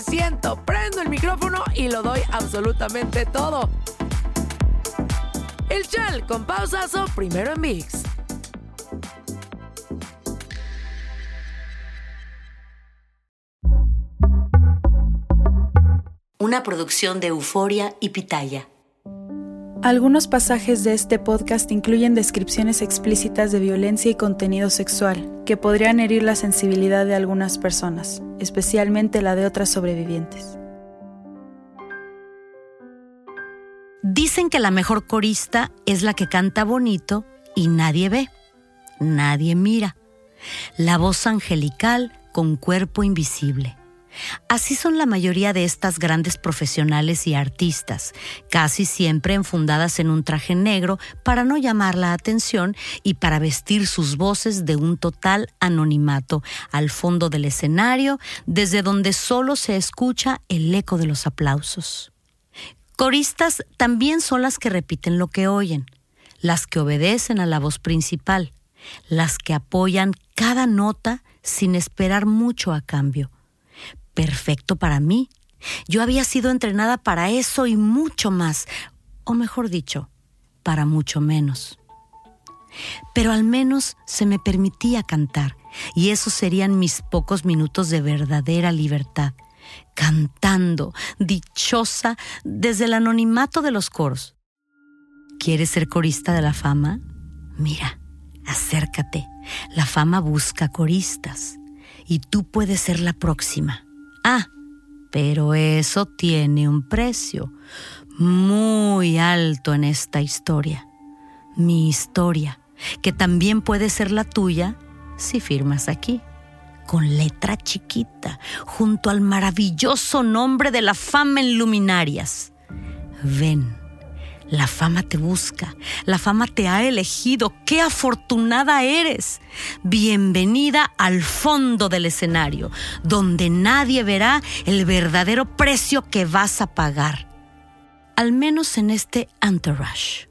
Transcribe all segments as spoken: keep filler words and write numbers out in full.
siento, prendo el micrófono y lo doy absolutamente todo. El Chal con Pausazo, primero en ViX. Una producción de Euforia y Pitaya. Algunos pasajes de este podcast incluyen descripciones explícitas de violencia y contenido sexual que podrían herir la sensibilidad de algunas personas, especialmente la de otras sobrevivientes. Dicen que la mejor corista es la que canta bonito y nadie ve, nadie mira. La voz angelical con cuerpo invisible. Así son la mayoría de estas grandes profesionales y artistas, casi siempre enfundadas en un traje negro para no llamar la atención y para vestir sus voces de un total anonimato al fondo del escenario, desde donde solo se escucha el eco de los aplausos. Coristas también son las que repiten lo que oyen, las que obedecen a la voz principal, las que apoyan cada nota sin esperar mucho a cambio. Perfecto para mí. Yo había sido entrenada para eso y mucho más, o mejor dicho, para mucho menos. Pero al menos se me permitía cantar, y esos serían mis pocos minutos de verdadera libertad, cantando, dichosa, desde el anonimato de los coros. ¿Quieres ser corista de la fama? Mira, acércate. La fama busca coristas, y tú puedes ser la próxima. Ah, pero eso tiene un precio muy alto en esta historia. Mi historia, que también puede ser la tuya si firmas aquí, con letra chiquita, junto al maravilloso nombre de la fama en luminarias. Ven, la fama te busca, la fama te ha elegido. ¡Qué afortunada eres! Bienvenida al fondo del escenario, donde nadie verá el verdadero precio que vas a pagar. Al menos en este entourage.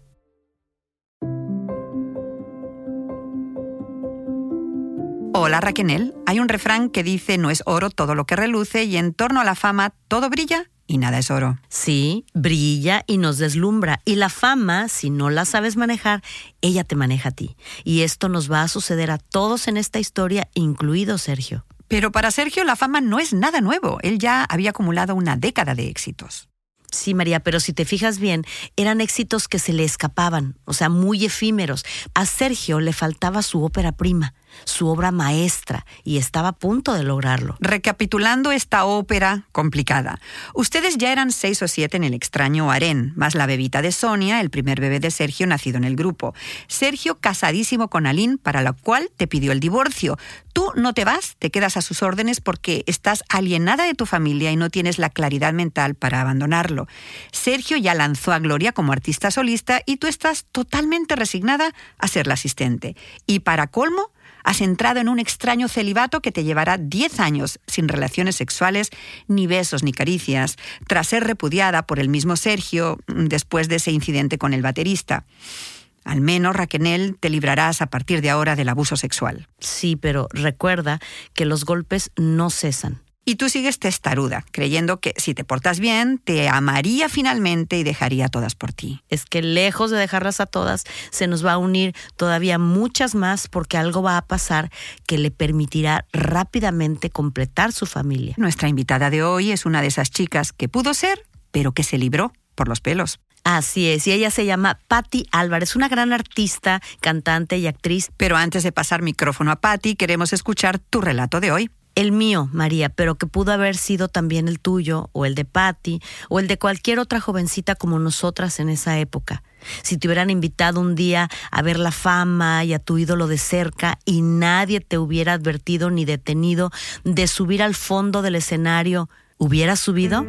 Hola, Raquel. Hay un refrán que dice: no es oro todo lo que reluce, y en torno a la fama todo brilla y nada es oro. Sí, brilla y nos deslumbra. Y la fama, si no la sabes manejar, ella te maneja a ti. Y esto nos va a suceder a todos en esta historia, incluido Sergio. Pero para Sergio la fama no es nada nuevo. Él ya había acumulado una década de éxitos. Sí, María, pero si te fijas bien, eran éxitos que se le escapaban, o sea, muy efímeros. A Sergio le faltaba su ópera prima, su obra maestra, y estaba a punto de lograrlo. Recapitulando esta ópera complicada. Ustedes ya eran seis o siete en el extraño harén, más la bebita de Sonia, el primer bebé de Sergio nacido en el grupo. Sergio casadísimo con Aline, para la cual te pidió el divorcio. Tú no te vas, te quedas a sus órdenes porque estás alienada de tu familia y no tienes la claridad mental para abandonarlo. Sergio ya lanzó a Gloria como artista solista y tú estás totalmente resignada a ser la asistente. Y para colmo, has entrado en un extraño celibato que te llevará diez años sin relaciones sexuales, ni besos ni caricias, tras ser repudiada por el mismo Sergio después de ese incidente con el baterista. Al menos, Raquel, te librarás a partir de ahora del abuso sexual. Sí, pero recuerda que los golpes no cesan. Y tú sigues testaruda, creyendo que si te portas bien, te amaría finalmente y dejaría a todas por ti. Es que lejos de dejarlas a todas, se nos va a unir todavía muchas más, porque algo va a pasar que le permitirá rápidamente completar su familia. Nuestra invitada de hoy es una de esas chicas que pudo ser, pero que se libró por los pelos. Así es, y ella se llama Patti Álvarez, una gran artista, cantante y actriz. Pero antes de pasar micrófono a Patti, queremos escuchar tu relato de hoy. El mío, María, pero que pudo haber sido también el tuyo, o el de Patti, o el de cualquier otra jovencita como nosotras en esa época. Si te hubieran invitado un día a ver la fama y a tu ídolo de cerca y nadie te hubiera advertido ni detenido de subir al fondo del escenario, ¿hubieras subido?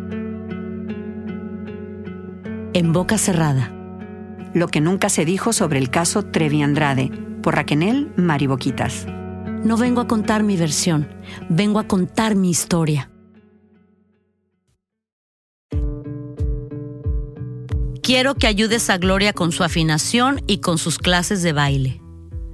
En boca cerrada. Lo que nunca se dijo sobre el caso Trevi Andrade, por Raquel Mariboquitas. No vengo a contar mi versión, vengo a contar mi historia. Quiero que ayudes a Gloria con su afinación y con sus clases de baile.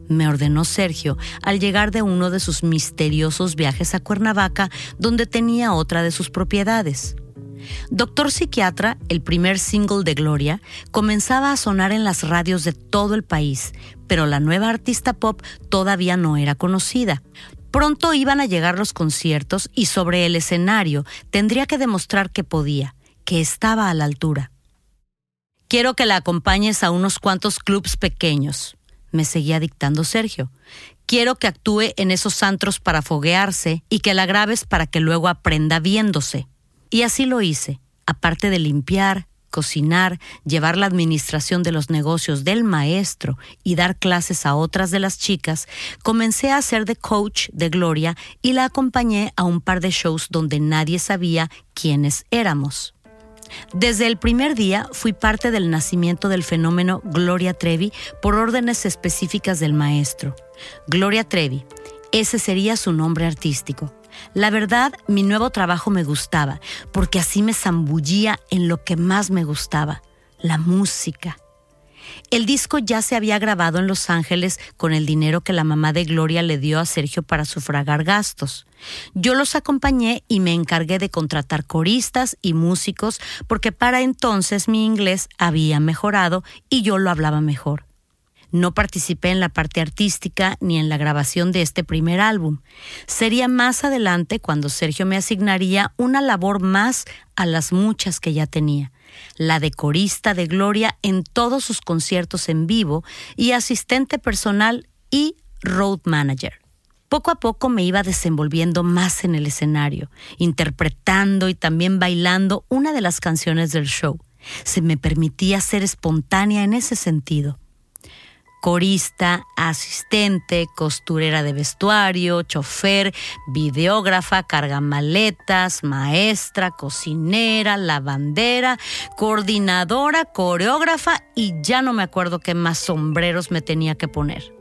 me ordenó Sergio al llegar de uno de sus misteriosos viajes a Cuernavaca, donde tenía otra de sus propiedades. Doctor Psiquiatra, el primer single de Gloria, comenzaba a sonar en las radios de todo el país, pero la nueva artista pop todavía no era conocida. Pronto iban a llegar los conciertos y sobre el escenario tendría que demostrar que podía, que estaba a la altura. Quiero que la acompañes a unos cuantos clubs pequeños, me seguía dictando Sergio. Quiero que actúe en esos antros para foguearse y que la grabes para que luego aprenda viéndose. Y así lo hice. Aparte de limpiar, cocinar, llevar la administración de los negocios del maestro y dar clases a otras de las chicas, comencé a ser de coach de Gloria y la acompañé a un par de shows donde nadie sabía quiénes éramos. Desde el primer día fui parte del nacimiento del fenómeno Gloria Trevi por órdenes específicas del maestro. Gloria Trevi, ese sería su nombre artístico. La verdad, mi nuevo trabajo me gustaba, porque así me zambullía en lo que más me gustaba, la música. El disco ya se había grabado en Los Ángeles con el dinero que la mamá de Gloria le dio a Sergio para sufragar gastos. Yo los acompañé y me encargué de contratar coristas y músicos porque para entonces mi inglés había mejorado y yo lo hablaba mejor. No participé en la parte artística ni en la grabación de este primer álbum. Sería más adelante cuando Sergio me asignaría una labor más a las muchas que ya tenía, la de corista de Gloria en todos sus conciertos en vivo y asistente personal y road manager. Poco a poco me iba desenvolviendo más en el escenario, interpretando y también bailando una de las canciones del show. Se me permitía ser espontánea en ese sentido. Corista, asistente, costurera de vestuario, chofer, videógrafa, cargamaletas, maestra, cocinera, lavandera, coordinadora, coreógrafa y ya no me acuerdo qué más sombreros me tenía que poner.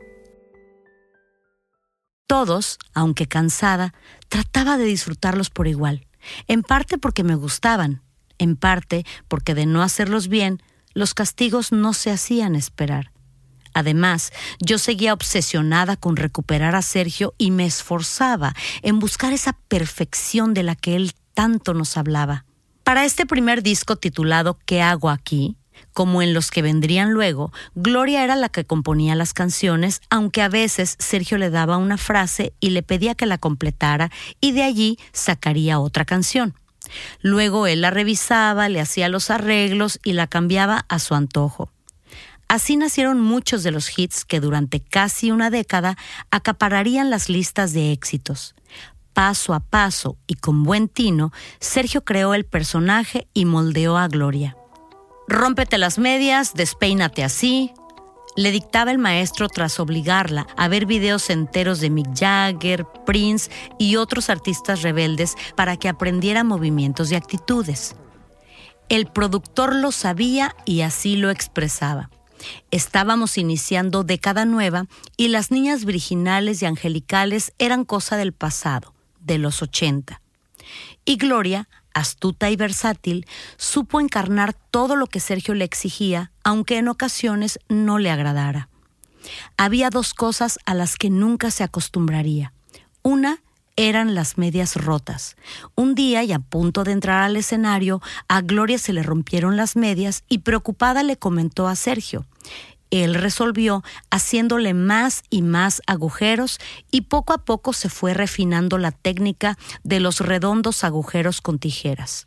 Todos, aunque cansada, trataba de disfrutarlos por igual, en parte porque me gustaban, en parte porque de no hacerlos bien, los castigos no se hacían esperar. Además, yo seguía obsesionada con recuperar a Sergio y me esforzaba en buscar esa perfección de la que él tanto nos hablaba. Para este primer disco titulado ¿Qué hago aquí?, como en los que vendrían luego, Gloria era la que componía las canciones, aunque a veces Sergio le daba una frase y le pedía que la completara y de allí sacaría otra canción. Luego él la revisaba, le hacía los arreglos y la cambiaba a su antojo. Así nacieron muchos de los hits que durante casi una década acapararían las listas de éxitos. Paso a paso y con buen tino, Sergio creó el personaje y moldeó a Gloria. Rómpete las medias, despeínate así, le dictaba el maestro tras obligarla a ver videos enteros de Mick Jagger, Prince y otros artistas rebeldes para que aprendiera movimientos y actitudes. El productor lo sabía y así lo expresaba. Estábamos iniciando década nueva y las niñas virginales y angelicales eran cosa del pasado, de los ochenta. Y Gloria, astuta y versátil, supo encarnar todo lo que Sergio le exigía, aunque en ocasiones no le agradara. Había dos cosas a las que nunca se acostumbraría. Una eran las medias rotas. Un día, y a punto de entrar al escenario, a Gloria se le rompieron las medias y preocupada le comentó a Sergio. Él resolvió haciéndole más y más agujeros y poco a poco se fue refinando la técnica de los redondos agujeros con tijeras.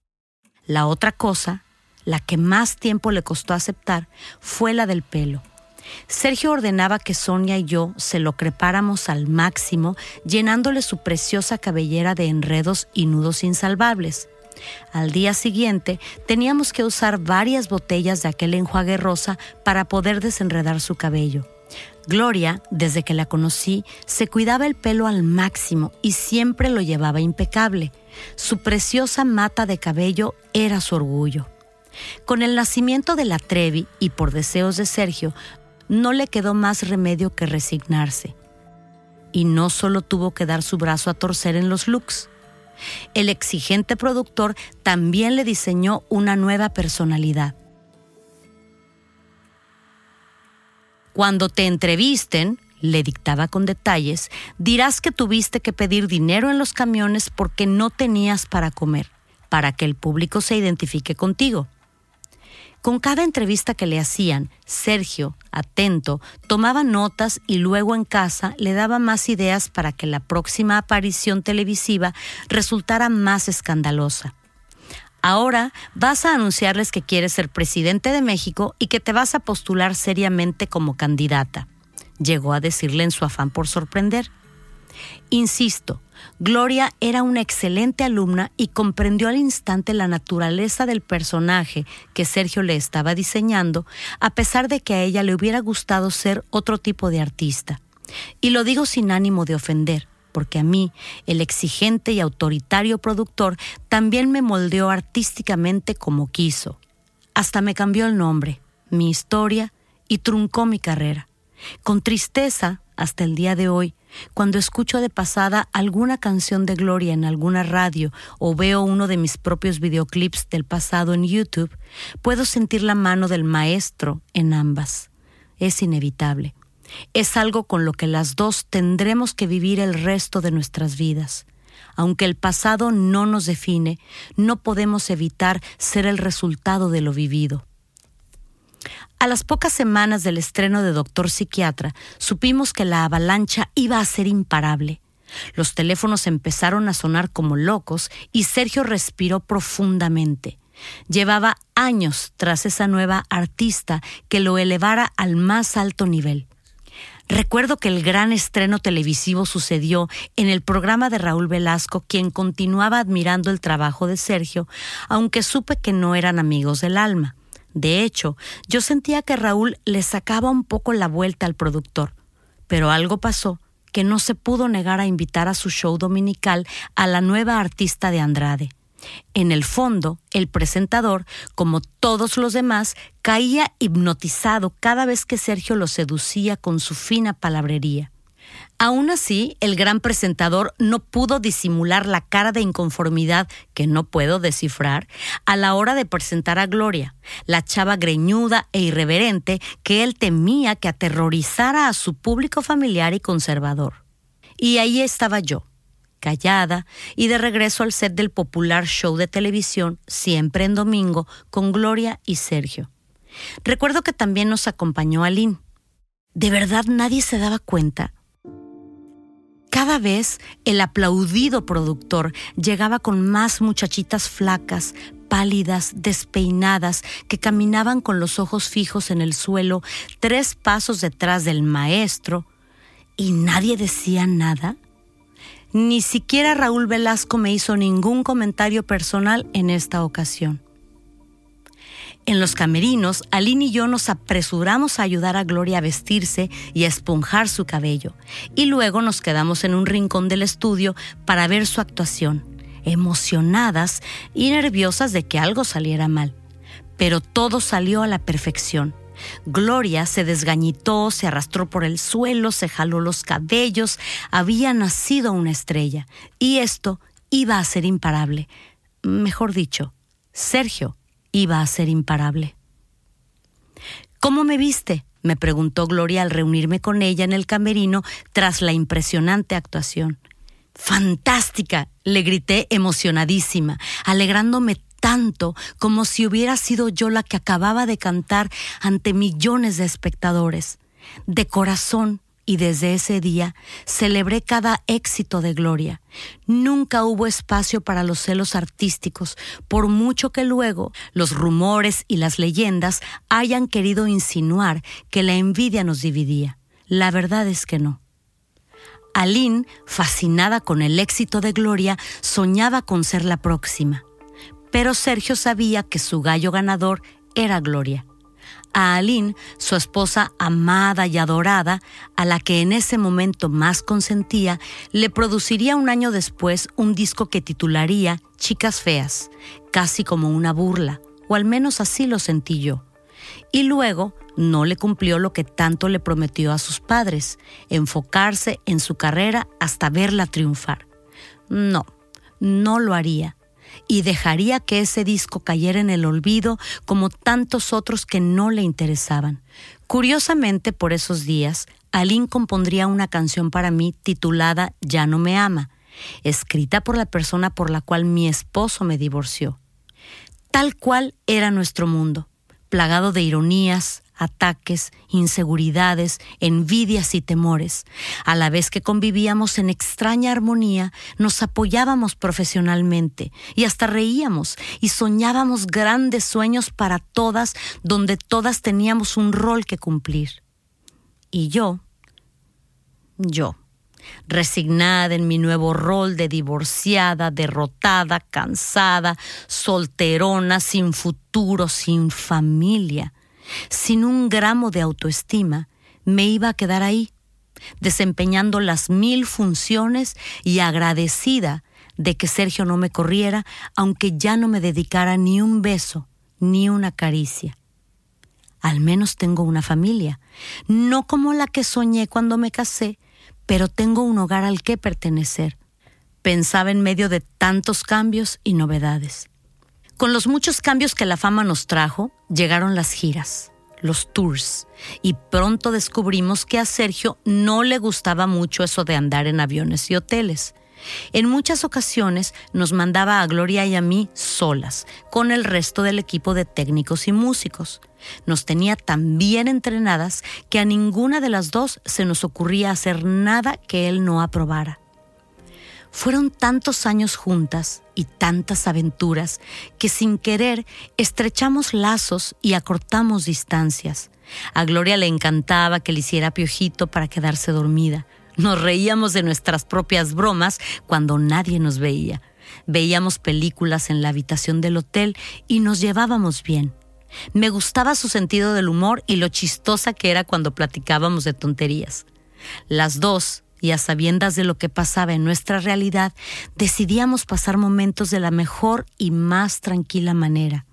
La otra cosa, la que más tiempo le costó aceptar, fue la del pelo. Sergio ordenaba que Sonia y yo se lo crepáramos al máximo, llenándole su preciosa cabellera de enredos y nudos insalvables. Al día siguiente teníamos que usar varias botellas de aquel enjuague rosa para poder desenredar su cabello. Gloria, desde que la conocí, se cuidaba el pelo al máximo y siempre lo llevaba impecable. Su preciosa mata de cabello era su orgullo. Con el nacimiento de la Trevi y por deseos de Sergio, no le quedó más remedio que resignarse. Y no solo tuvo que dar su brazo a torcer en los looks. El exigente productor también le diseñó una nueva personalidad. Cuando te entrevisten, le dictaba con detalles, dirás que tuviste que pedir dinero en los camiones porque no tenías para comer, para que el público se identifique contigo. Con cada entrevista que le hacían, Sergio, atento, tomaba notas y luego en casa le daba más ideas para que la próxima aparición televisiva resultara más escandalosa. Ahora vas a anunciarles que quieres ser presidente de México y que te vas a postular seriamente como candidata, llegó a decirle en su afán por sorprender. Insisto, Gloria era una excelente alumna y comprendió al instante la naturaleza del personaje que Sergio le estaba diseñando, a pesar de que a ella le hubiera gustado ser otro tipo de artista. Y lo digo sin ánimo de ofender, porque a mí, el exigente y autoritario productor, también me moldeó artísticamente como quiso. Hasta me cambió el nombre, mi historia y truncó mi carrera. Con tristeza, hasta el día de hoy, cuando escucho de pasada alguna canción de Gloria en alguna radio o veo uno de mis propios videoclips del pasado en YouTube, puedo sentir la mano del maestro en ambas. Es inevitable. Es algo con lo que las dos tendremos que vivir el resto de nuestras vidas. Aunque el pasado no nos define, no podemos evitar ser el resultado de lo vivido. A las pocas semanas del estreno de Doctor Psiquiatra, supimos que la avalancha iba a ser imparable. Los teléfonos empezaron a sonar como locos y Sergio respiró profundamente. Llevaba años tras esa nueva artista que lo elevara al más alto nivel. Recuerdo que el gran estreno televisivo sucedió en el programa de Raúl Velasco, quien continuaba admirando el trabajo de Sergio, aunque supe que no eran amigos del alma. De hecho, yo sentía que Raúl le sacaba un poco la vuelta al productor, pero algo pasó que no se pudo negar a invitar a su show dominical a la nueva artista de Andrade. En el fondo, el presentador, como todos los demás, caía hipnotizado cada vez que Sergio lo seducía con su fina palabrería. Aún así, el gran presentador no pudo disimular la cara de inconformidad, que no puedo descifrar, a la hora de presentar a Gloria, la chava greñuda e irreverente que él temía que aterrorizara a su público familiar y conservador. Y ahí estaba yo, callada y de regreso al set del popular show de televisión, siempre en domingo, con Gloria y Sergio. Recuerdo que también nos acompañó Aline. ¿De verdad nadie se daba cuenta? Cada vez el aplaudido productor llegaba con más muchachitas flacas, pálidas, despeinadas, que caminaban con los ojos fijos en el suelo, tres pasos detrás del maestro, y nadie decía nada. Ni siquiera Raúl Velasco me hizo ningún comentario personal en esta ocasión. En los camerinos, Aline y yo nos apresuramos a ayudar a Gloria a vestirse y a esponjar su cabello, y luego nos quedamos en un rincón del estudio para ver su actuación, emocionadas y nerviosas de que algo saliera mal. Pero todo salió a la perfección. Gloria se desgañitó, se arrastró por el suelo, se jaló los cabellos, había nacido una estrella, y esto iba a ser imparable. Mejor dicho, Sergio iba a ser imparable. ¿Cómo me viste?, me preguntó Gloria al reunirme con ella en el camerino tras la impresionante actuación. ¡Fantástica!, le grité emocionadísima, alegrándome tanto como si hubiera sido yo la que acababa de cantar ante millones de espectadores. De corazón, y desde ese día celebré cada éxito de Gloria. Nunca hubo espacio para los celos artísticos, por mucho que luego los rumores y las leyendas hayan querido insinuar que la envidia nos dividía. La verdad es que no. Aline, fascinada con el éxito de Gloria, soñaba con ser la próxima. Pero Sergio sabía que su gallo ganador era Gloria. A Aline, su esposa amada y adorada, a la que en ese momento más consentía, le produciría un año después un disco que titularía Chicas Feas, casi como una burla, o al menos así lo sentí yo. Y luego no le cumplió lo que tanto le prometió a sus padres, enfocarse en su carrera hasta verla triunfar. No, no lo haría. Y dejaría que ese disco cayera en el olvido como tantos otros que no le interesaban. Curiosamente, por esos días, Aline compondría una canción para mí titulada Ya no me ama, escrita por la persona por la cual mi esposo me divorció. Tal cual era nuestro mundo, plagado de ironías, ataques, inseguridades, envidias y temores. A la vez que convivíamos en extraña armonía, nos apoyábamos profesionalmente y hasta reíamos y soñábamos grandes sueños para todas, donde todas teníamos un rol que cumplir. Y yo, yo, resignada en mi nuevo rol de divorciada, derrotada, cansada, solterona, sin futuro, sin familia, sin un gramo de autoestima, me iba a quedar ahí, desempeñando las mil funciones y agradecida de que Sergio no me corriera, aunque ya no me dedicara ni un beso, ni una caricia. Al menos tengo una familia, no como la que soñé cuando me casé, pero tengo un hogar al que pertenecer. Pensaba en medio de tantos cambios y novedades. Con los muchos cambios que la fama nos trajo, llegaron las giras, los tours, y pronto descubrimos que a Sergio no le gustaba mucho eso de andar en aviones y hoteles. En muchas ocasiones nos mandaba a Gloria y a mí solas, con el resto del equipo de técnicos y músicos. Nos tenía tan bien entrenadas que a ninguna de las dos se nos ocurría hacer nada que él no aprobara. Fueron tantos años juntas y tantas aventuras que sin querer estrechamos lazos y acortamos distancias. A Gloria le encantaba que le hiciera piojito para quedarse dormida. Nos reíamos de nuestras propias bromas cuando nadie nos veía. Veíamos películas en la habitación del hotel y nos llevábamos bien. Me gustaba su sentido del humor y lo chistosa que era cuando platicábamos de tonterías. Las dos, y a sabiendas de lo que pasaba en nuestra realidad, decidíamos pasar momentos de la mejor y más tranquila manera.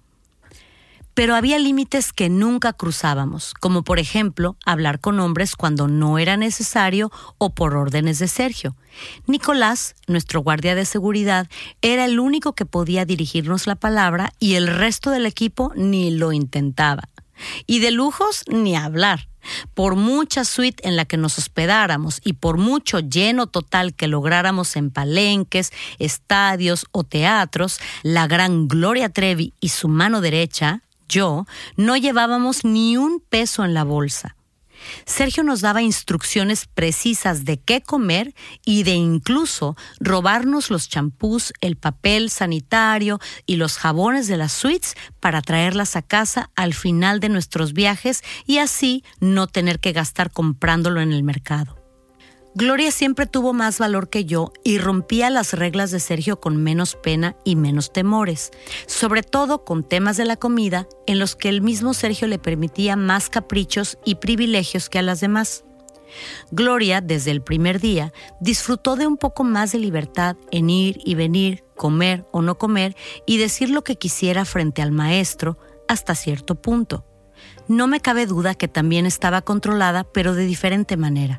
Pero había límites que nunca cruzábamos, como por ejemplo hablar con hombres cuando no era necesario o por órdenes de Sergio. Nicolás, nuestro guardia de seguridad, era el único que podía dirigirnos la palabra y el resto del equipo ni lo intentaba. Y de lujos ni hablar. Por mucha suite en la que nos hospedáramos y por mucho lleno total que lográramos en palenques, estadios o teatros, la gran Gloria Trevi y su mano derecha, yo, no llevábamos ni un peso en la bolsa. Sergio nos daba instrucciones precisas de qué comer y de incluso robarnos los champús, el papel sanitario y los jabones de las suites para traerlas a casa al final de nuestros viajes y así no tener que gastar comprándolo en el mercado. Gloria siempre tuvo más valor que yo y rompía las reglas de Sergio con menos pena y menos temores, sobre todo con temas de la comida en los que el mismo Sergio le permitía más caprichos y privilegios que a las demás. Gloria, desde el primer día, disfrutó de un poco más de libertad en ir y venir, comer o no comer y decir lo que quisiera frente al maestro hasta cierto punto. No me cabe duda que también estaba controlada, pero de diferente manera.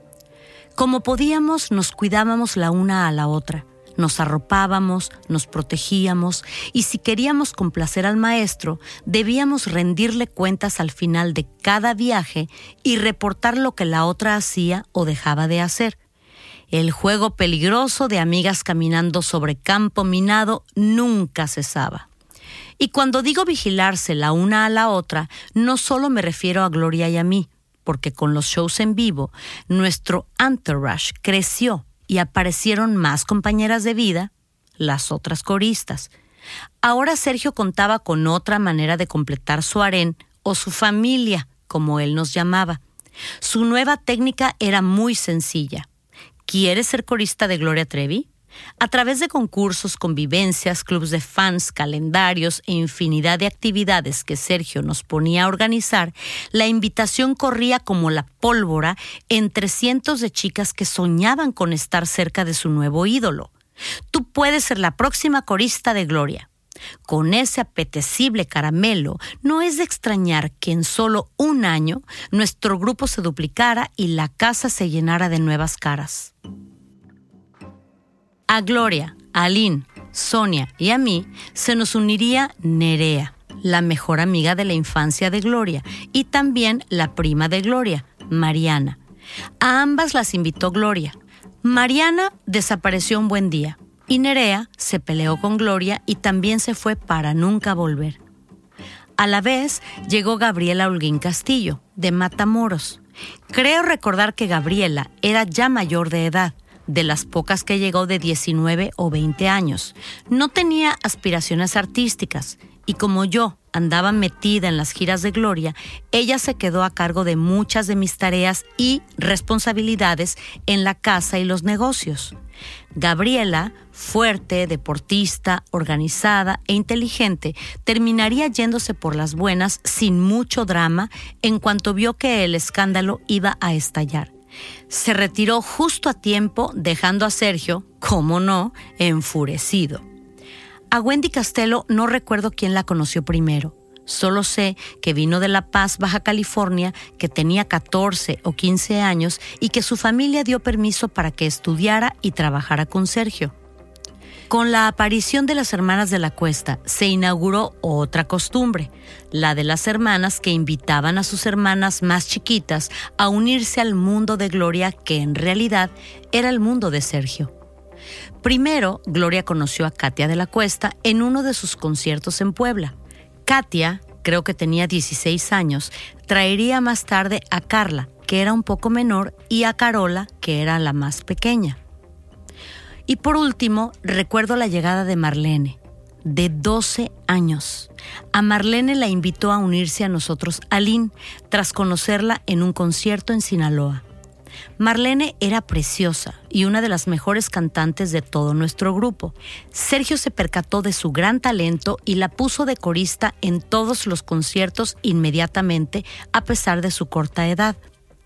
Como podíamos, nos cuidábamos la una a la otra, nos arropábamos, nos protegíamos y si queríamos complacer al maestro, debíamos rendirle cuentas al final de cada viaje y reportar lo que la otra hacía o dejaba de hacer. El juego peligroso de amigas caminando sobre campo minado nunca cesaba. Y cuando digo vigilarse la una a la otra, no solo me refiero a Gloria y a mí, porque con los shows en vivo, nuestro entourage creció y aparecieron más compañeras de vida, las otras coristas. Ahora Sergio contaba con otra manera de completar su harén o su familia, como él nos llamaba. Su nueva técnica era muy sencilla. ¿Quieres ser corista de Gloria Trevi? A través de concursos, convivencias, clubs de fans, calendarios e infinidad de actividades que Sergio nos ponía a organizar, la invitación corría como la pólvora entre cientos de chicas que soñaban con estar cerca de su nuevo ídolo. Tú puedes ser la próxima corista de Gloria. Con ese apetecible caramelo, no es de extrañar que en solo un año nuestro grupo se duplicara y la casa se llenara de nuevas caras. A Gloria, a Aline, Sonia y a mí se nos uniría Nerea, la mejor amiga de la infancia de Gloria, y también la prima de Gloria, Mariana. A ambas las invitó Gloria. Mariana desapareció un buen día y Nerea se peleó con Gloria y también se fue para nunca volver. A la vez llegó Gabriela Holguín Castillo, de Matamoros. Creo recordar que Gabriela era ya mayor de edad, de las pocas que llegó de diecinueve o veinte años. No tenía aspiraciones artísticas y como yo andaba metida en las giras de Gloria, ella se quedó a cargo de muchas de mis tareas y responsabilidades en la casa y los negocios. Gabriela, fuerte, deportista, organizada e inteligente, terminaría yéndose por las buenas sin mucho drama en cuanto vio que el escándalo iba a estallar. Se retiró justo a tiempo, dejando a Sergio, cómo no, enfurecido. A Wendy Castelo no recuerdo quién la conoció primero. Solo sé que vino de La Paz, Baja California, que tenía catorce o quince años y que su familia dio permiso para que estudiara y trabajara con Sergio. Con la aparición de las hermanas de la Cuesta se inauguró otra costumbre, la de las hermanas que invitaban a sus hermanas más chiquitas a unirse al mundo de Gloria, que en realidad era el mundo de Sergio. Primero, Gloria conoció a Katia de la Cuesta en uno de sus conciertos en Puebla. Katia, creo que tenía dieciséis años, traería más tarde a Carla, que era un poco menor, y a Carola, que era la más pequeña. Y por último, recuerdo la llegada de Marlene, de doce años. A Marlene la invitó a unirse a nosotros Aline, tras conocerla en un concierto en Sinaloa. Marlene era preciosa y una de las mejores cantantes de todo nuestro grupo. Sergio se percató de su gran talento y la puso de corista en todos los conciertos inmediatamente, a pesar de su corta edad.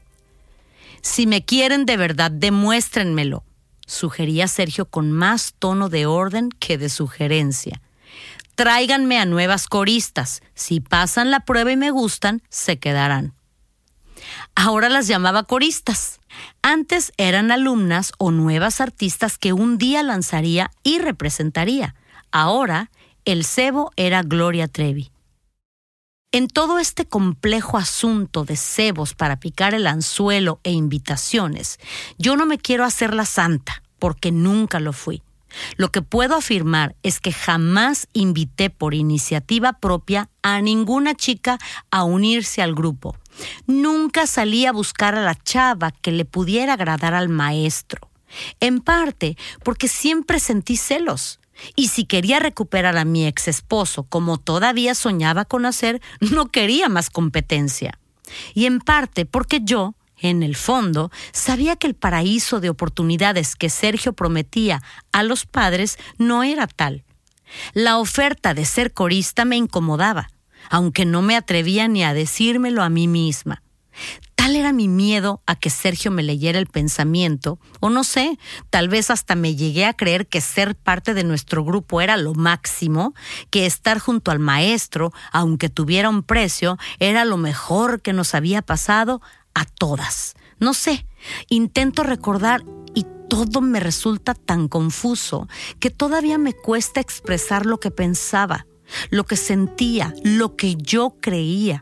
Si me quieren de verdad, demuéstrenmelo, sugería Sergio con más tono de orden que de sugerencia. Tráiganme a nuevas coristas. Si pasan la prueba y me gustan, se quedarán. Ahora las llamaba coristas. Antes eran alumnas o nuevas artistas que un día lanzaría y representaría. Ahora el cebo era Gloria Trevi. En todo este complejo asunto de cebos para picar el anzuelo e invitaciones, yo no me quiero hacer la santa, porque nunca lo fui. Lo que puedo afirmar es que jamás invité por iniciativa propia a ninguna chica a unirse al grupo. Nunca salí a buscar a la chava que le pudiera agradar al maestro. En parte porque siempre sentí celos. Y si quería recuperar a mi ex esposo, como todavía soñaba con hacer, no quería más competencia. Y en parte porque yo, en el fondo, sabía que el paraíso de oportunidades que Sergio prometía a los padres no era tal. La oferta de ser corista me incomodaba, aunque no me atrevía ni a decírmelo a mí misma. Tal era mi miedo a que Sergio me leyera el pensamiento, o no sé, tal vez hasta me llegué a creer que ser parte de nuestro grupo era lo máximo, que estar junto al maestro, aunque tuviera un precio, era lo mejor que nos había pasado a todas. No sé, intento recordar y todo me resulta tan confuso que todavía me cuesta expresar lo que pensaba, lo que sentía, lo que yo creía.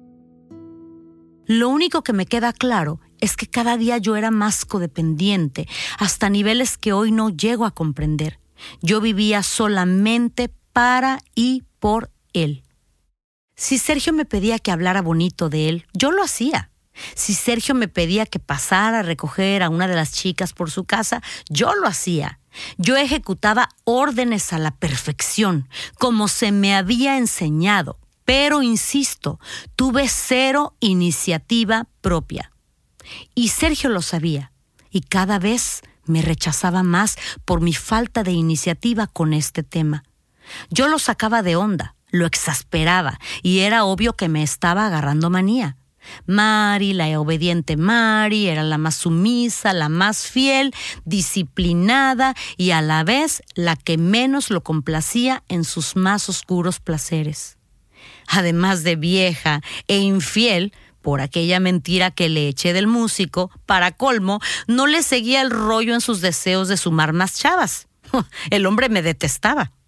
Lo único que me queda claro es que cada día yo era más codependiente, hasta niveles que hoy no llego a comprender. Yo vivía solamente para y por él. Si Sergio me pedía que hablara bonito de él, yo lo hacía. Si Sergio me pedía que pasara a recoger a una de las chicas por su casa, yo lo hacía. Yo ejecutaba órdenes a la perfección, como se me había enseñado. Pero, insisto, tuve cero iniciativa propia. Y Sergio lo sabía, y cada vez me rechazaba más por mi falta de iniciativa con este tema. Yo lo sacaba de onda, lo exasperaba, y era obvio que me estaba agarrando manía. Mari, la obediente Mari, era la más sumisa, la más fiel, disciplinada y a la vez la que menos lo complacía en sus más oscuros placeres. Además de vieja e infiel, por aquella mentira que le eché del músico, para colmo, no le seguía el rollo en sus deseos de sumar más chavas. El hombre me detestaba.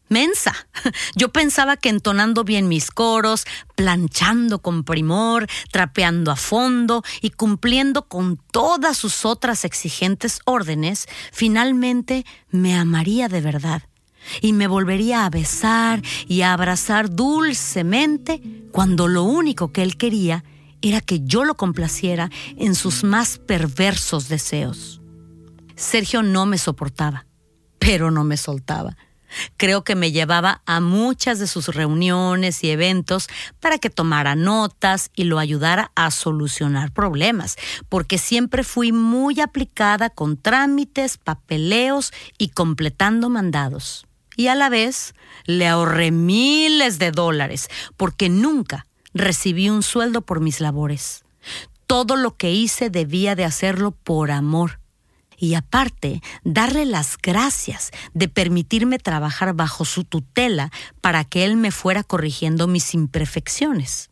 Mensa. Yo pensaba que entonando bien mis coros, planchando con primor, trapeando a fondo y cumpliendo con todas sus otras exigentes órdenes, finalmente me amaría de verdad y me volvería a besar y a abrazar dulcemente cuando lo único que él quería era que yo lo complaciera en sus más perversos deseos. Sergio no me soportaba, pero no me soltaba. Creo que me llevaba a muchas de sus reuniones y eventos para que tomara notas y lo ayudara a solucionar problemas, porque siempre fui muy aplicada con trámites, papeleos y completando mandados. Y a la vez le ahorré miles de dólares, porque nunca recibí un sueldo por mis labores. Todo lo que hice debía de hacerlo por amor. Y aparte, darle las gracias de permitirme trabajar bajo su tutela para que él me fuera corrigiendo mis imperfecciones.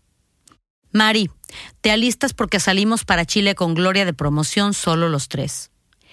Mari, te alistas porque salimos para Chile con Gloria de promoción solo los tres.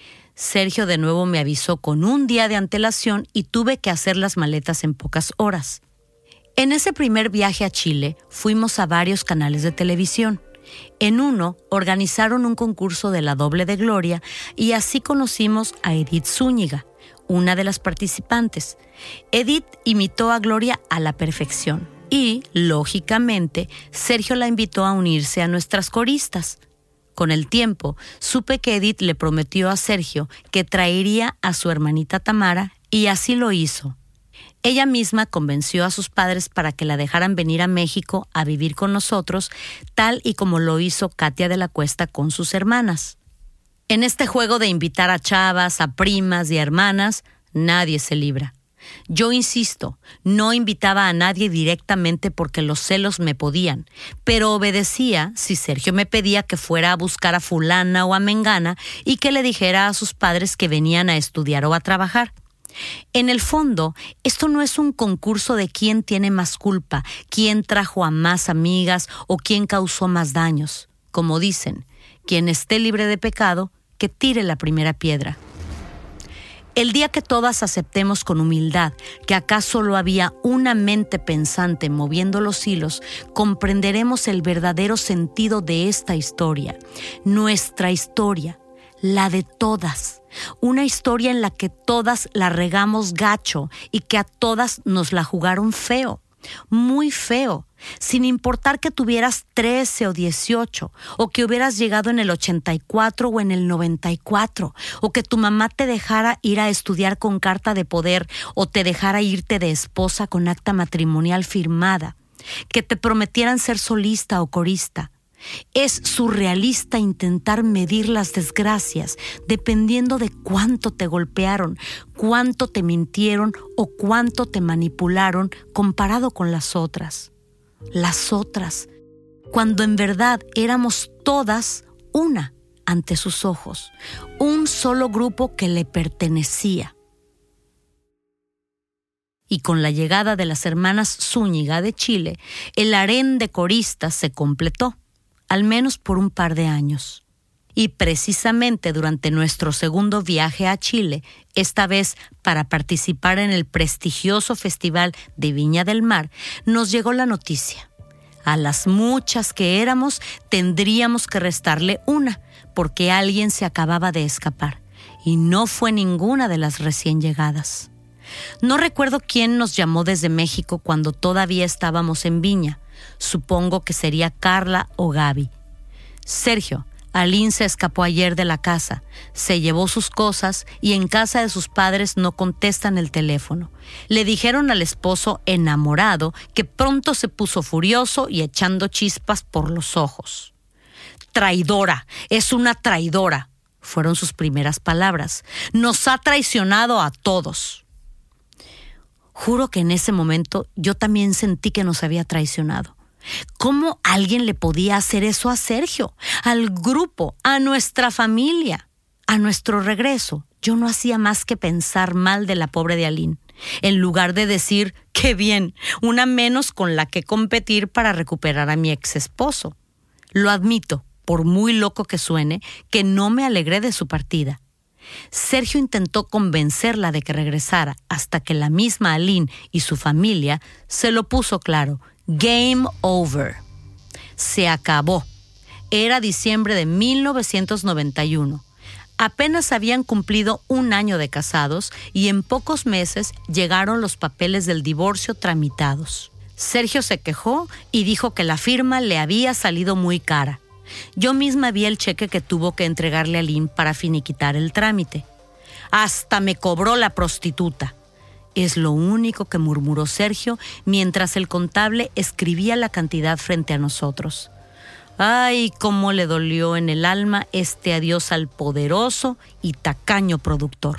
Sergio de nuevo me avisó con un día de antelación y tuve que hacer las maletas en pocas horas. En ese primer viaje a Chile fuimos a varios canales de televisión. En uno organizaron un concurso de la doble de Gloria y así conocimos a Edith Zúñiga, una de las participantes. Edith imitó a Gloria a la perfección y, lógicamente, Sergio la invitó a unirse a nuestras coristas. Con el tiempo, supe que Edith le prometió a Sergio que traería a su hermanita Tamara y así lo hizo. Ella misma convenció a sus padres para que la dejaran venir a México a vivir con nosotros, tal y como lo hizo Katia de la Cuesta con sus hermanas. En este juego de invitar a chavas, a primas y a hermanas, nadie se libra. Yo insisto, no invitaba a nadie directamente porque los celos me podían, pero obedecía si Sergio me pedía que fuera a buscar a fulana o a mengana y que le dijera a sus padres que venían a estudiar o a trabajar. En el fondo, esto no es un concurso de quién tiene más culpa, quién trajo a más amigas o quién causó más daños. Como dicen, quien esté libre de pecado, que tire la primera piedra. El día que todas aceptemos con humildad que acá solo había una mente pensante moviendo los hilos, comprenderemos el verdadero sentido de esta historia, nuestra historia, la de todas. Una historia en la que todas la regamos gacho y que a todas nos la jugaron feo, muy feo, sin importar que tuvieras trece o dieciocho, o que hubieras llegado en el ochenta y cuatro o en el noventa y cuatro, o que tu mamá te dejara ir a estudiar con carta de poder o te dejara irte de esposa con acta matrimonial firmada, que te prometieran ser solista o corista. Es surrealista intentar medir las desgracias dependiendo de cuánto te golpearon, cuánto te mintieron o cuánto te manipularon comparado con las otras. Las otras, cuando en verdad éramos todas una ante sus ojos, un solo grupo que le pertenecía. Y con la llegada de las hermanas Zúñiga de Chile, el harén de coristas se completó, al menos por un par de años. Y precisamente durante nuestro segundo viaje a Chile, esta vez para participar en el prestigioso Festival de Viña del Mar, nos llegó la noticia. A las muchas que éramos, tendríamos que restarle una, porque alguien se acababa de escapar, y no fue ninguna de las recién llegadas. No recuerdo quién nos llamó desde México cuando todavía estábamos en Viña. Supongo que sería Carla o Gaby. Sergio, Aline se escapó ayer de la casa, se llevó sus cosas y en casa de sus padres no contestan el teléfono. Le dijeron al esposo enamorado que pronto se puso furioso y echando chispas por los ojos. Traidora, es una traidora, fueron sus primeras palabras. Nos ha traicionado a todos. Juro que en ese momento yo también sentí que nos había traicionado. ¿Cómo alguien le podía hacer eso a Sergio, al grupo, a nuestra familia? A nuestro regreso, yo no hacía más que pensar mal de la pobre de Aline, en lugar de decir, qué bien, una menos con la que competir para recuperar a mi ex esposo. Lo admito, por muy loco que suene, que no me alegré de su partida. Sergio intentó convencerla de que regresara hasta que la misma Aline y su familia se lo puso claro. Game over. Se acabó. Era diciembre de mil novecientos noventa y uno. Apenas habían cumplido un año de casados y en pocos meses llegaron los papeles del divorcio tramitados. Sergio se quejó y dijo que la firma le había salido muy cara. Yo misma vi el cheque que tuvo que entregarle a Aline para finiquitar el trámite. Hasta me cobró la prostituta. Es lo único que murmuró Sergio mientras el contable escribía la cantidad frente a nosotros. Ay, cómo le dolió en el alma este adiós al poderoso y tacaño productor.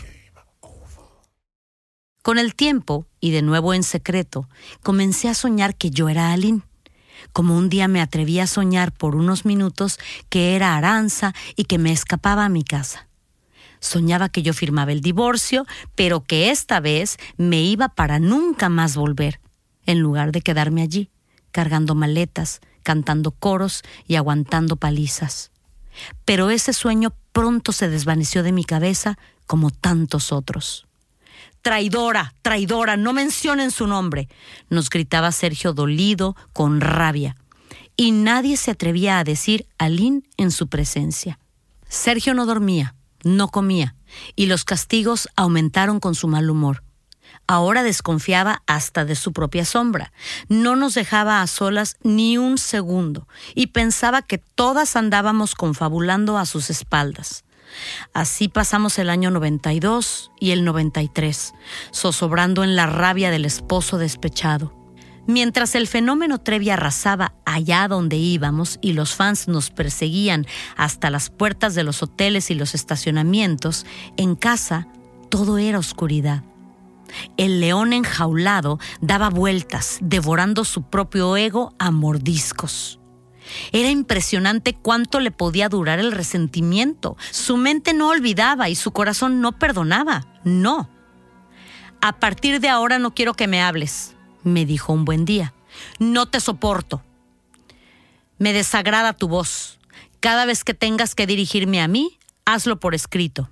Con el tiempo, y de nuevo en secreto, comencé a soñar que yo era Aline. Como un día me atreví a soñar por unos minutos que era Aranza y que me escapaba a mi casa. Soñaba que yo firmaba el divorcio, pero que esta vez me iba para nunca más volver, en lugar de quedarme allí, cargando maletas, cantando coros y aguantando palizas. Pero ese sueño pronto se desvaneció de mi cabeza como tantos otros. «Traidora, traidora, no mencionen su nombre», nos gritaba Sergio dolido, con rabia. Y nadie se atrevía a decir Aline en su presencia. Sergio no dormía, no comía, y los castigos aumentaron con su mal humor. Ahora desconfiaba hasta de su propia sombra. No nos dejaba a solas ni un segundo y pensaba que todas andábamos confabulando a sus espaldas. Así pasamos el año noventa y dos y el noventa y tres, zozobrando en la rabia del esposo despechado. Mientras el fenómeno Trevi arrasaba allá donde íbamos y los fans nos perseguían hasta las puertas de los hoteles y los estacionamientos, en casa todo era oscuridad. El león enjaulado daba vueltas, devorando su propio ego a mordiscos. Era impresionante cuánto le podía durar el resentimiento. Su mente no olvidaba y su corazón no perdonaba. No. «A partir de ahora no quiero que me hables», me dijo un buen día. «No te soporto. Me desagrada tu voz. Cada vez que tengas que dirigirme a mí, hazlo por escrito».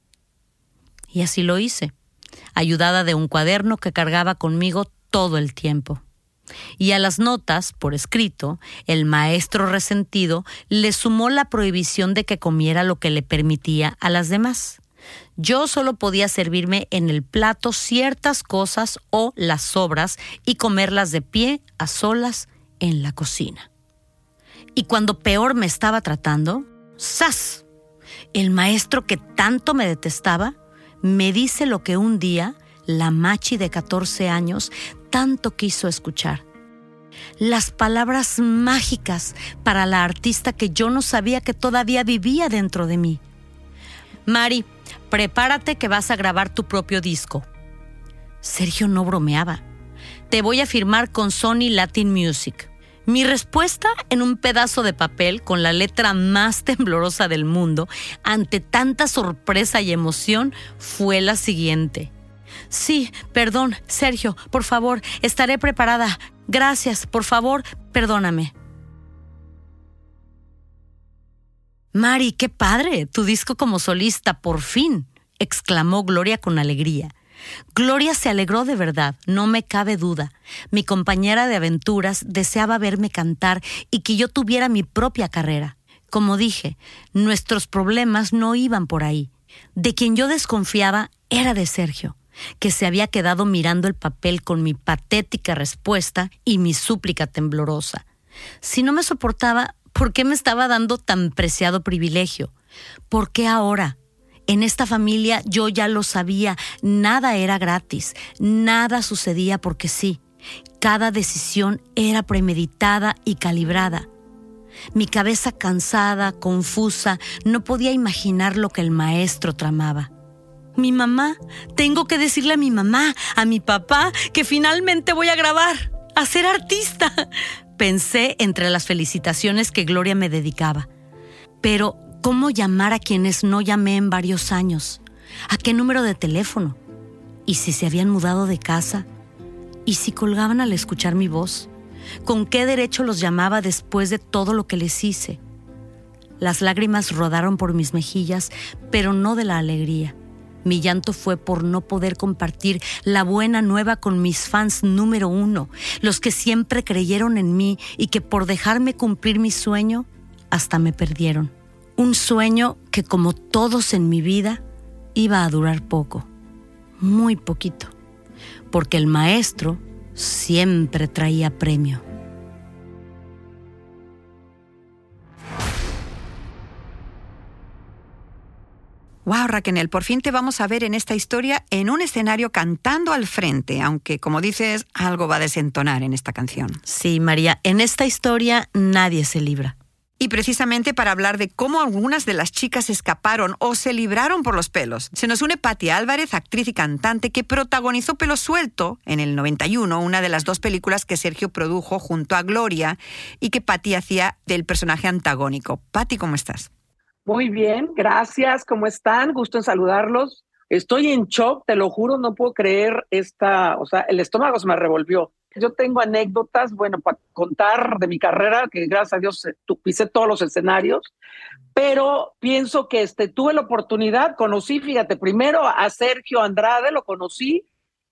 Y así lo hice, ayudada de un cuaderno que cargaba conmigo todo el tiempo. Y a las notas, por escrito, el maestro resentido le sumó la prohibición de que comiera lo que le permitía a las demás. Yo solo podía servirme en el plato ciertas cosas o las sobras y comerlas de pie, a solas, en la cocina. Y cuando peor me estaba tratando, ¡zas! El maestro que tanto me detestaba me dice lo que un día la machi de catorce años tanto quiso escuchar. Las palabras mágicas para la artista que yo no sabía que todavía vivía dentro de mí. «Mari, prepárate que vas a grabar tu propio disco». Sergio no bromeaba. «Te voy a firmar con Sony Latin Music». Mi respuesta, en un pedazo de papel con la letra más temblorosa del mundo, ante tanta sorpresa y emoción, fue la siguiente: «Sí, perdón, Sergio, por favor, estaré preparada. Gracias, por favor, perdóname». «Mari, qué padre, tu disco como solista, por fin», exclamó Gloria con alegría. Gloria se alegró de verdad, no me cabe duda. Mi compañera de aventuras deseaba verme cantar y que yo tuviera mi propia carrera. Como dije, nuestros problemas no iban por ahí. De quien yo desconfiaba era de Sergio, que se había quedado mirando el papel con mi patética respuesta y mi súplica temblorosa. Si no me soportaba, ¿por qué me estaba dando tan preciado privilegio? ¿Por qué ahora? En esta familia yo ya lo sabía, nada era gratis, nada sucedía porque sí. Cada decisión era premeditada y calibrada. Mi cabeza cansada, confusa, no podía imaginar lo que el maestro tramaba. Mi mamá, tengo que decirle a mi mamá, a mi papá, que finalmente voy a grabar, a ser artista. Pensé entre las felicitaciones que Gloria me dedicaba. Pero, ¿cómo llamar a quienes no llamé en varios años? ¿A qué número de teléfono? ¿Y si se habían mudado de casa? ¿Y si colgaban al escuchar mi voz? ¿Con qué derecho los llamaba después de todo lo que les hice? Las lágrimas rodaron por mis mejillas, pero no de la alegría. Mi llanto fue por no poder compartir la buena nueva con mis fans número uno, los que siempre creyeron en mí y que por dejarme cumplir mi sueño, hasta me perdieron. Un sueño que, como todos en mi vida, iba a durar poco, muy poquito, porque el maestro siempre traía premio. Wow, Raquel, por fin te vamos a ver en esta historia en un escenario cantando al frente, aunque, como dices, algo va a desentonar en esta canción. Sí, María, en esta historia nadie se libra. Y precisamente para hablar de cómo algunas de las chicas escaparon o se libraron por los pelos, se nos une Patti Álvarez, actriz y cantante que protagonizó Pelo Suelto en el noventa y uno, una de las dos películas que Sergio produjo junto a Gloria y que Patti hacía del personaje antagónico. Patti, ¿cómo estás? Muy bien, gracias. ¿Cómo están? Gusto en saludarlos. Estoy en shock, te lo juro, no puedo creer esta, o sea, el estómago se me revolvió. Yo tengo anécdotas, bueno, para contar de mi carrera, que gracias a Dios pisé todos los escenarios, pero pienso que este, tuve la oportunidad, conocí, fíjate, primero a Sergio Andrade, lo conocí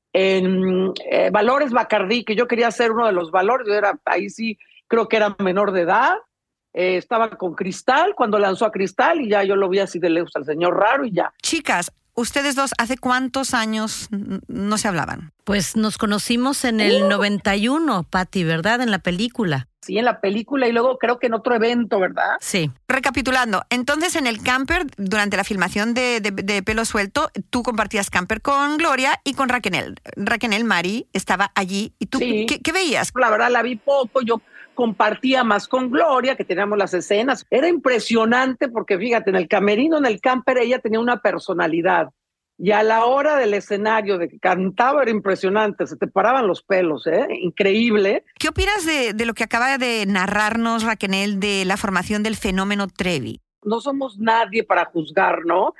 en eh, Valores Bacardí, que yo quería ser uno de los valores, yo era, ahí sí, creo que era menor de edad. Eh, estaba con Cristal cuando lanzó a Cristal y ya yo lo vi así de lejos al señor raro y ya. Chicas, ustedes dos, ¿hace cuántos años no se hablaban? Pues nos conocimos en el uh. noventa y uno, Patti, ¿verdad? En la película. Sí, en la película y luego creo que en otro evento, ¿verdad? Sí. Recapitulando, entonces en el camper, durante la filmación de, de, de Pelo Suelto, tú compartías camper con Gloria y con Raquel. Raquel Mari estaba allí y tú, sí. ¿qué, ¿qué veías? La verdad la vi poco, yo compartía más con Gloria, que teníamos las escenas. Era impresionante porque, fíjate, en el camerino, en el camper, ella tenía una personalidad. Y a la hora del escenario, de que cantaba, era impresionante. Se te paraban los pelos, ¿eh? Increíble. ¿Qué opinas de, de lo que acaba de narrarnos, Raquel, de la formación del fenómeno Trevi? No somos nadie para juzgar, ¿no?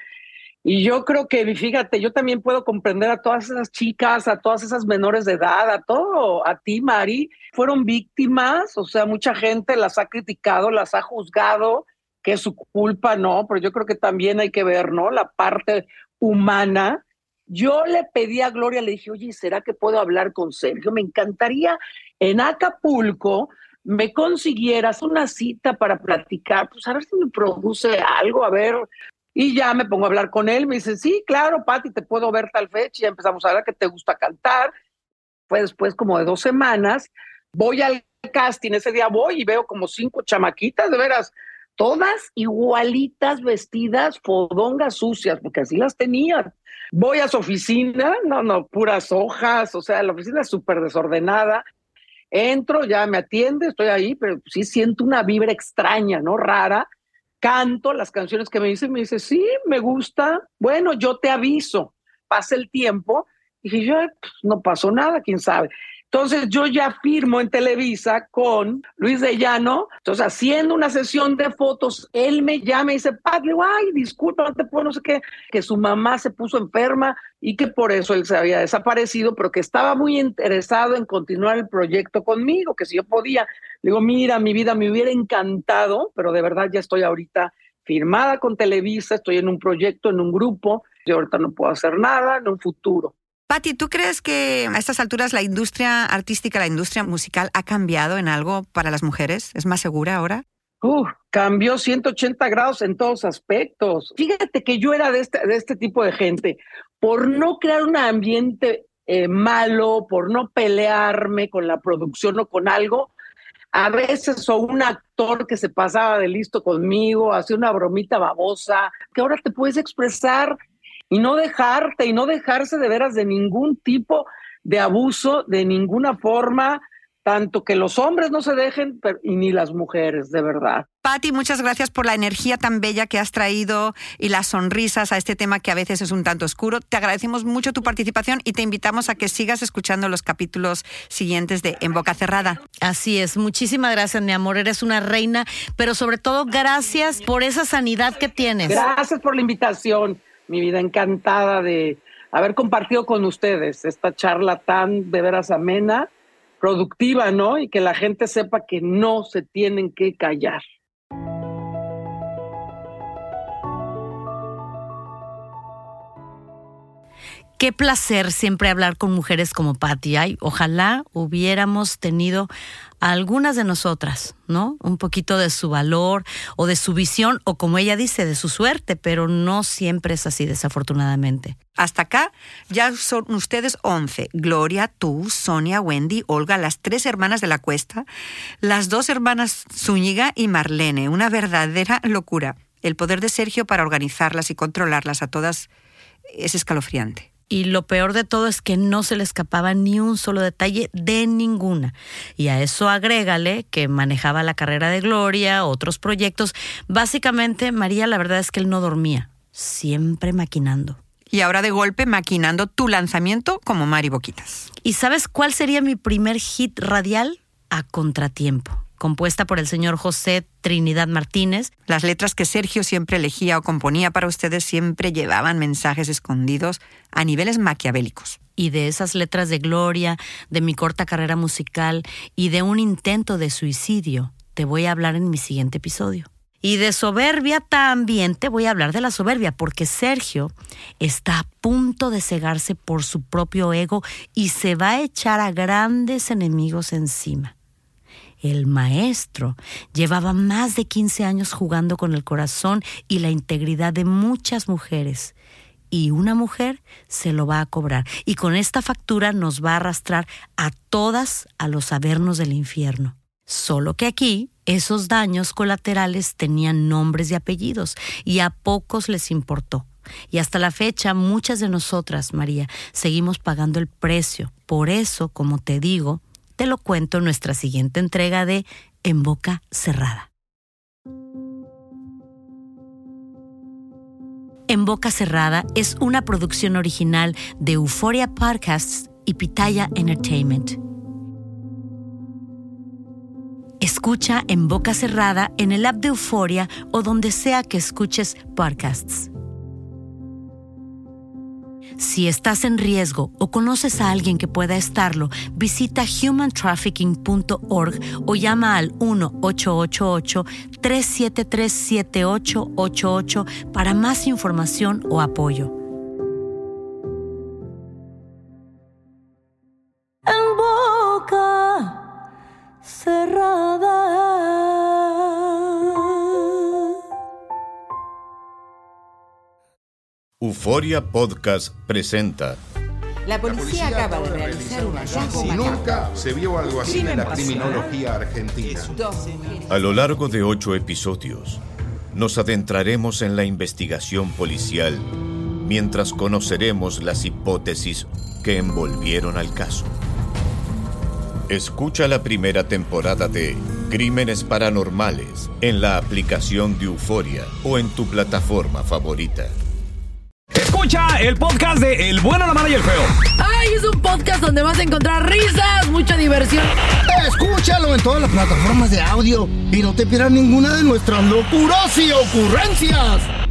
Y yo creo que, fíjate, yo también puedo comprender a todas esas chicas, a todas esas menores de edad, a todo, a ti, Mari, fueron víctimas, o sea, mucha gente las ha criticado, las ha juzgado, que es su culpa, ¿no? Pero yo creo que también hay que ver, ¿no? La parte humana. Yo le pedí a Gloria, le dije, oye, ¿será que puedo hablar con Sergio? Me encantaría en Acapulco me consiguieras una cita para platicar, pues a ver si me produce algo, a ver. Y ya me pongo a hablar con él, me dice, sí, claro, Patti, te puedo ver tal fecha, y ya empezamos a ver que te gusta cantar. Fue después como de dos semanas, voy al casting, ese día voy y veo como cinco chamaquitas, de veras, todas igualitas, vestidas, fodongas sucias, porque así las tenían. Voy a su oficina, no, no, puras hojas, o sea, la oficina es súper desordenada. Entro, ya me atiende, estoy ahí, pero sí siento una vibra extraña, ¿no? Rara. Canto las canciones que me dice, me dice, sí, me gusta, bueno, yo te aviso. Pasa el tiempo, y dije, yo, pues, no pasó nada, quién sabe. Entonces yo ya firmo en Televisa con Luis de Llano, entonces haciendo una sesión de fotos, él me llama y dice, Patti, ay, disculpa, no te puedo, no sé qué, que su mamá se puso enferma y que por eso él se había desaparecido, pero que estaba muy interesado en continuar el proyecto conmigo, que si yo podía. Le digo, mira, mi vida me hubiera encantado, pero de verdad ya estoy ahorita firmada con Televisa, estoy en un proyecto, en un grupo, yo ahorita no puedo hacer nada en un futuro. Patti, ¿tú crees que a estas alturas la industria artística, la industria musical ha cambiado en algo para las mujeres? ¿Es más segura ahora? Uh, cambió ciento ochenta grados en todos aspectos. Fíjate que yo era de este, de este tipo de gente. Por no crear un ambiente eh, malo, por no pelearme con la producción o con algo, a veces o un actor que se pasaba de listo conmigo, hacía una bromita babosa, que ahora te puedes expresar y no dejarte, y no dejarse de veras de ningún tipo de abuso, de ninguna forma, tanto que los hombres no se dejen, pero, y ni las mujeres, de verdad. Patti, muchas gracias por la energía tan bella que has traído y las sonrisas a este tema que a veces es un tanto oscuro. Te agradecemos mucho tu participación y te invitamos a que sigas escuchando los capítulos siguientes de En Boca Cerrada. Así es, muchísimas gracias, mi amor, eres una reina, pero sobre todo gracias por esa sanidad que tienes. Gracias por la invitación, mi vida, encantada de haber compartido con ustedes esta charla tan de veras amena, productiva, ¿no? Y que la gente sepa que no se tienen que callar. Qué placer siempre hablar con mujeres como Patti. Ay, ojalá hubiéramos tenido a algunas de nosotras, ¿no? Un poquito de su valor o de su visión, o como ella dice, de su suerte, pero no siempre es así, desafortunadamente. Hasta acá ya son ustedes once. Gloria, tú, Sonia, Wendy, Olga, las tres hermanas de la Cuesta, las dos hermanas Zúñiga y Marlene. Una verdadera locura. El poder de Sergio para organizarlas y controlarlas a todas es escalofriante. Y lo peor de todo es que no se le escapaba ni un solo detalle de ninguna. Y a eso agrégale que manejaba la carrera de Gloria, otros proyectos. Básicamente, María, la verdad es que él no dormía, siempre maquinando. Y ahora de golpe maquinando tu lanzamiento como Mari Boquitas. ¿Y sabes cuál sería mi primer hit radial? A Contratiempo, compuesta por el señor José Trinidad Martínez. Las letras que Sergio siempre elegía o componía para ustedes siempre llevaban mensajes escondidos a niveles maquiavélicos. Y de esas letras de Gloria, de mi corta carrera musical y de un intento de suicidio, te voy a hablar en mi siguiente episodio. Y de soberbia también te voy a hablar de la soberbia, porque Sergio está a punto de cegarse por su propio ego y se va a echar a grandes enemigos encima. El maestro llevaba más de quince años jugando con el corazón y la integridad de muchas mujeres. Y una mujer se lo va a cobrar. Y con esta factura nos va a arrastrar a todas a los avernos del infierno. Solo que aquí, esos daños colaterales tenían nombres y apellidos, y a pocos les importó. Y hasta la fecha, muchas de nosotras, María, seguimos pagando el precio. Por eso, como te digo, te lo cuento en nuestra siguiente entrega de En Boca Cerrada. En Boca Cerrada es una producción original de Euphoria Podcasts y Pitaya Entertainment. Escucha En Boca Cerrada en el app de Euphoria o donde sea que escuches podcasts. Si estás en riesgo o conoces a alguien que pueda estarlo, visita human trafficking punto org o llama al uno ocho ocho ocho, tres siete tres, siete ocho ocho ocho para más información o apoyo. En boca cerrada. Euphoria Podcast presenta. La policía acaba de realizar un hallazgo macabro. Nunca se vio algo así en la criminología argentina. A lo largo de ocho episodios, nos adentraremos en la investigación policial mientras conoceremos las hipótesis que envolvieron al caso. Escucha la primera temporada de Crímenes Paranormales en la aplicación de Euphoria o en tu plataforma favorita. Escucha el podcast de El Bueno, la Mala y el Feo. ¡Ay! Es un podcast donde vas a encontrar risas, mucha diversión. Escúchalo en todas las plataformas de audio y no te pierdas ninguna de nuestras locuras y ocurrencias.